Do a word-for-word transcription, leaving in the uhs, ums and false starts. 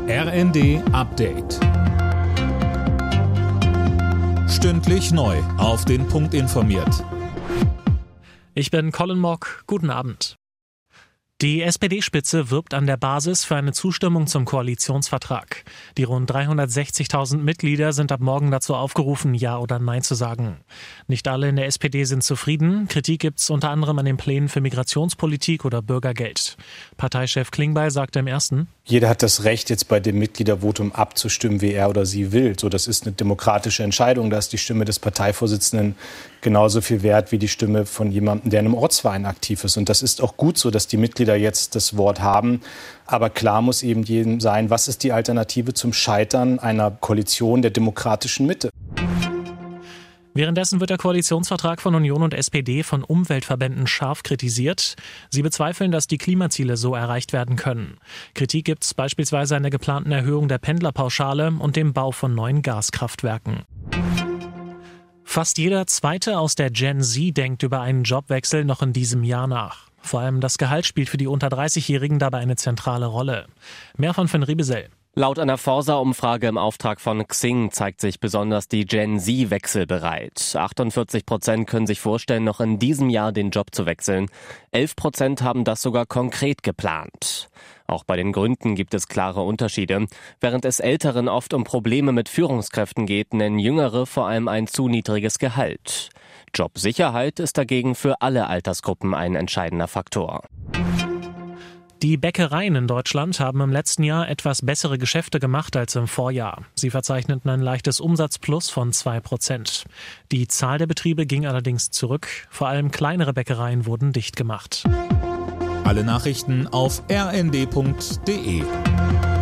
R N D Update. Stündlich neu auf den Punkt informiert. Ich bin Colin Mock. Guten Abend. Die S P D-Spitze wirbt an der Basis für eine Zustimmung zum Koalitionsvertrag. Die rund dreihundertsechzigtausend Mitglieder sind ab morgen dazu aufgerufen, Ja oder Nein zu sagen. Nicht alle in der S P D sind zufrieden. Kritik gibt's unter anderem an den Plänen für Migrationspolitik oder Bürgergeld. Parteichef Klingbeil sagte im ersten: Jeder hat das Recht, jetzt bei dem Mitgliedervotum abzustimmen, wie er oder sie will. So, das ist eine demokratische Entscheidung. Da ist die Stimme des Parteivorsitzenden genauso viel wert wie die Stimme von jemandem, der in einem Ortsverein aktiv ist. Und das ist auch gut so, dass die Mitglieder jetzt das Wort haben. Aber klar muss eben jedem sein, was ist die Alternative zum Scheitern einer Koalition der demokratischen Mitte? Währenddessen wird der Koalitionsvertrag von Union und S P D von Umweltverbänden scharf kritisiert. Sie bezweifeln, dass die Klimaziele so erreicht werden können. Kritik gibt es beispielsweise an der geplanten Erhöhung der Pendlerpauschale und dem Bau von neuen Gaskraftwerken. Fast jeder Zweite aus der Gen Z denkt über einen Jobwechsel noch in diesem Jahr nach. Vor allem das Gehalt spielt für die unter dreißigjährigen dabei eine zentrale Rolle. Mehr von Finn Riebesell. Laut einer Forsa-Umfrage im Auftrag von Xing zeigt sich besonders die Gen Z wechselbereit. achtundvierzig Prozent können sich vorstellen, noch in diesem Jahr den Job zu wechseln. elf Prozent haben das sogar konkret geplant. Auch bei den Gründen gibt es klare Unterschiede. Während es Älteren oft um Probleme mit Führungskräften geht, nennen Jüngere vor allem ein zu niedriges Gehalt. Jobsicherheit ist dagegen für alle Altersgruppen ein entscheidender Faktor. Die Bäckereien in Deutschland haben im letzten Jahr etwas bessere Geschäfte gemacht als im Vorjahr. Sie verzeichneten ein leichtes Umsatzplus von zwei Prozent. Die Zahl der Betriebe ging allerdings zurück. Vor allem kleinere Bäckereien wurden dicht gemacht. Alle Nachrichten auf r n d punkt d e.